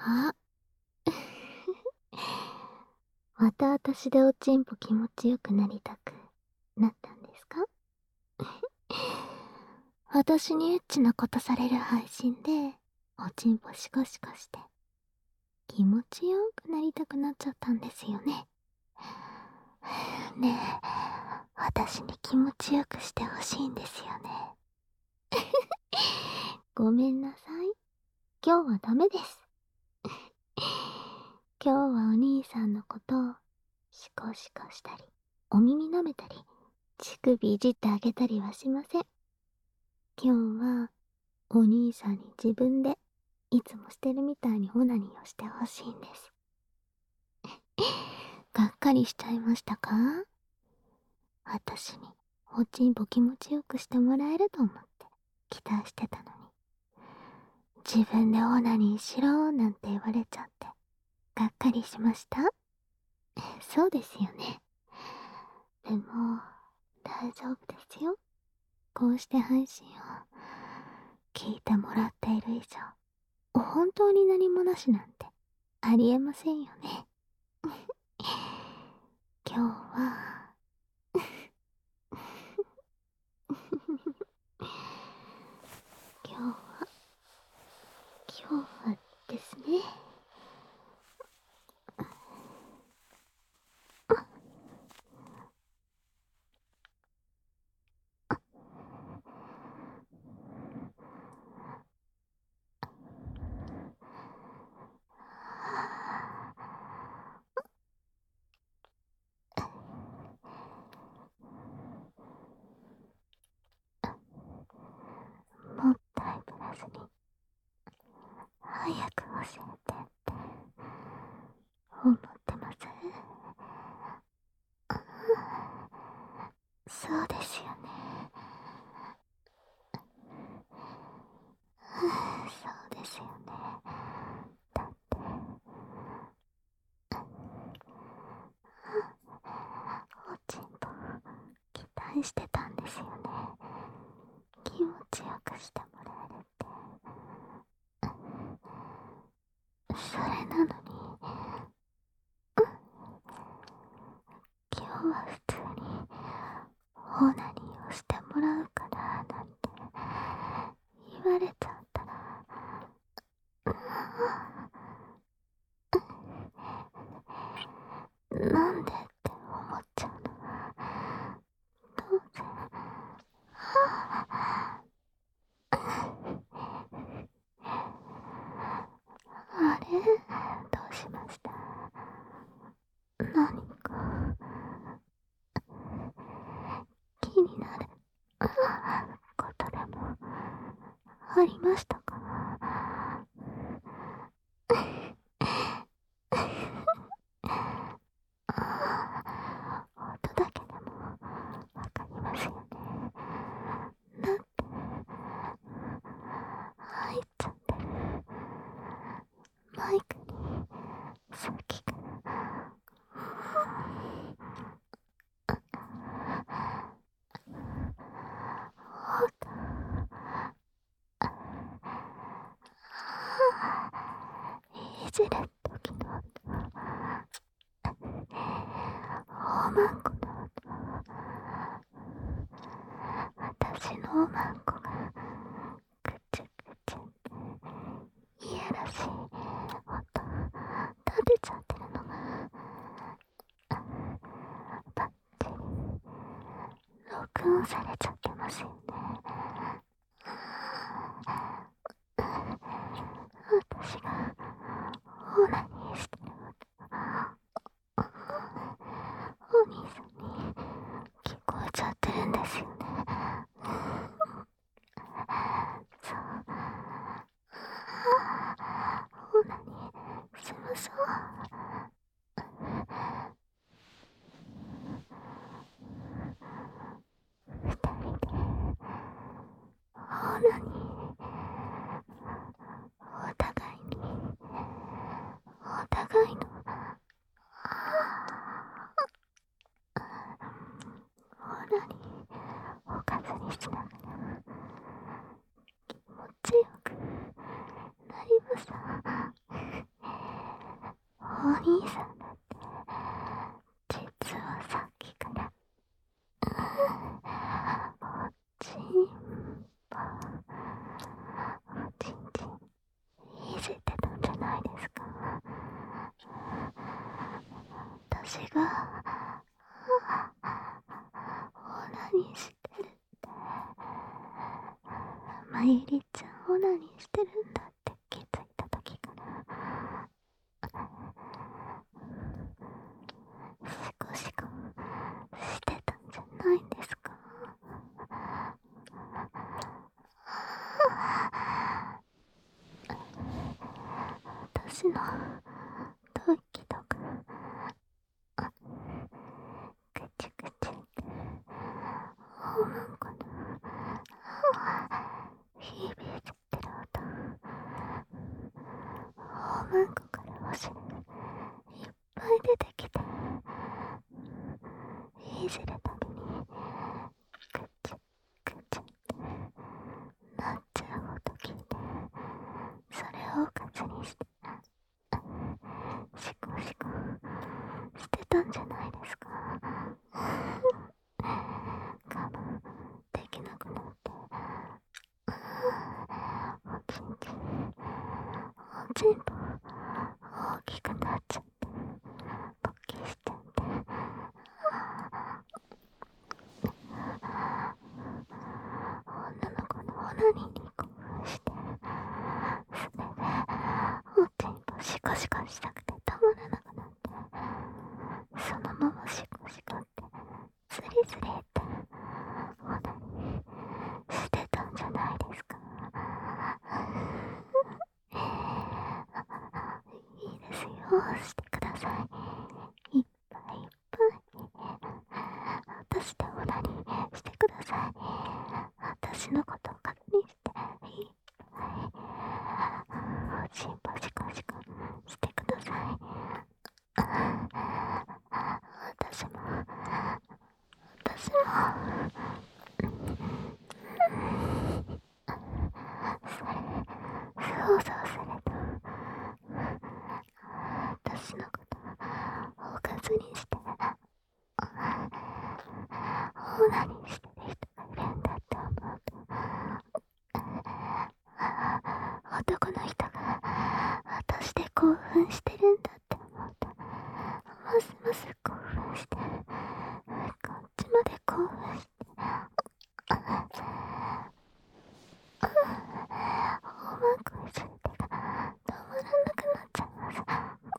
あ、また私でおちんぽ気持ちよくなりたくなったんですか？私にエッチなことされる配信で、おちんぽシコシコして、気持ちよくなりたくなっちゃったんですよね。ねえ、私に気持ちよくしてほしいんですよね。ごめんなさい。今日はダメです。今日はお兄さんのことをシコシコしたり、お耳舐めたり、乳首いじってあげたりはしません。今日はお兄さんに自分でいつもしてるみたいにオナニーをしてほしいんです。がっかりしちゃいましたか？私におちんぽ気持ちよくしてもらえると思って期待してたのに、自分でオナニーしろなんて言われちゃってがっかりしました。そうですよね。でも大丈夫ですよ。こうして配信を聞いてもらっている以上、本当に何もなしなんてありえませんよね。今日は今日は今日はですね、もったいぶらずに早く教えてって思ってます。そうですよね。そうですよね。だっておちんぽ期待してたんですよね。気持ちよくしてもらえるって。それなのに今日は普通にオナニーをしてもらうからなんて言われちゃったら、なんでって思っちゃうのは当然。あれ、どうしました？何か気になることでもありましたか？音だけでもわかりますよね。だって入っちゃってる。マイクにさっきからいじる時のおまんこの私のおまんこがくちゅくちゅいやらしい音立てちゃってるのがバッチリ録音されちゃってますよね。私がオナニーしてるお兄さんに聞こえちゃってるんですよね。そう、オナニーしましょう。二人でオナニー、お互いにお互いのオナニーをかずにしながら気持ちよくなりました。 兄さんだって実はさっきからおちんぽおちんちんいじってたんじゃないですか。私がオナニーしてるって、まゆりちゃんオナニーしてるんだって気づいた時からシコシコしてたんじゃないんですか。私のドキドキぐちゅぐちゅおまんこの響いてる音、おまんこからお汁いっぱい出てきて、いじるたびにぐちゅぐちゅってなっちゃう音聞いて、それをカツにしてシコシコしてたんじゃないですか。我慢できなくなっておちんちんおちんぽ大きくなっちゃってポッキーしちゃって、女の子のオナニーに興奮して、それでおちんぽシコシコしたくてたまらなくなって、そのままシコシコってスリスリってオナニーしてたんじゃないですか。いいですよ、してください。いっぱいいっぱい私でオナニーしてください。私のことを確認していっぱいおちんぽシコシコしてください。私も想像すると私のことをおかずにしてオナニーしてる人がいるんだって思うと、男の人が私で興奮してるんだって思うと、ますます興奮して、こっちまで興奮して、おまんこいじる手が止まらなくなっちゃいます。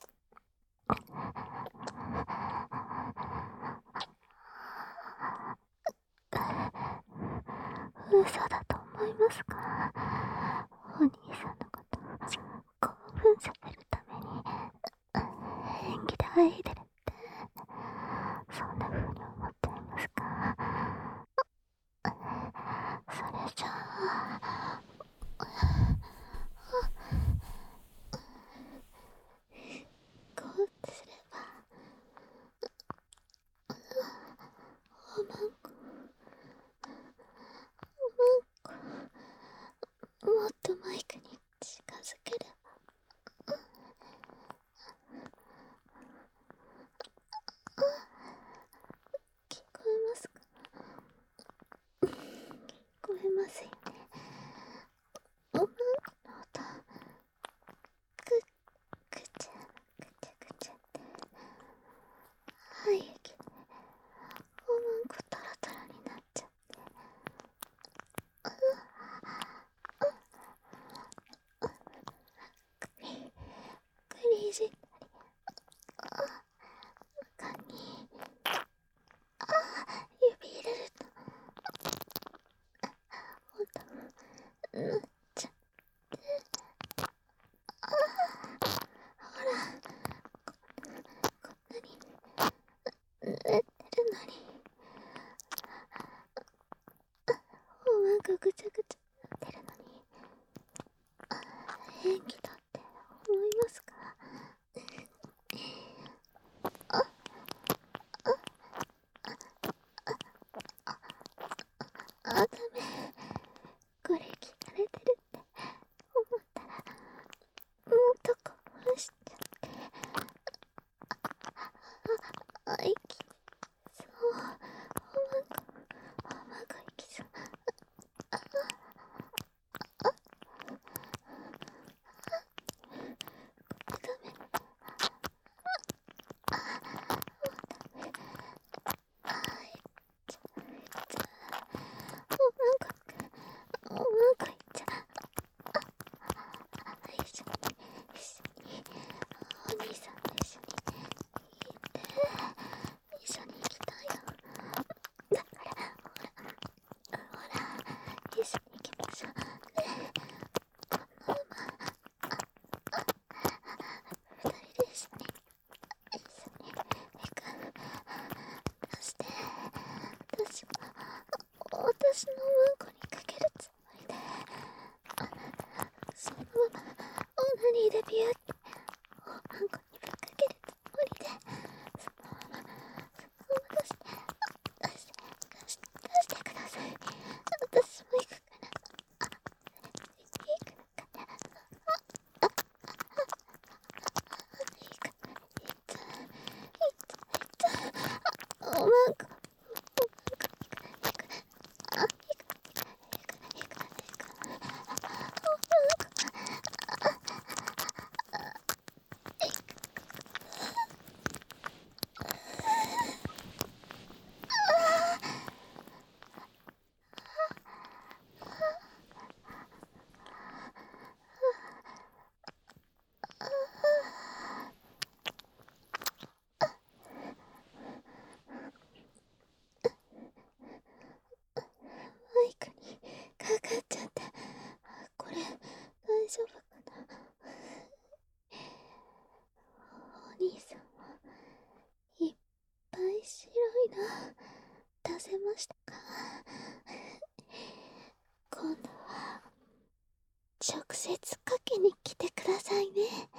嘘だと思いますか？お兄さんのこと興奮させるために演技であいでるって、そんな風に思っちゃいますか？それじゃあこうすればおまんこもっとマイクに近づければ、聞こえますか？聞こえますよね。おまんこの音、ぐちゃぐちゃぐちゃって歯液でおまんこトロトロになっちゃって、クリいじったり、中に指入れると音なっちゃって、ほらこんなに濡れてるのにおまんこぐちゃぐちゃなってるのに演技だって思いますか？ でビューっておまんこにぶっかけるつもりで、そのまま出してください。私も行くから。おまんこ、マイクにかかっちゃった。これ大丈夫かな。お兄さんはいっぱい白いの出せましたか。今度は直接かけに来てくださいね。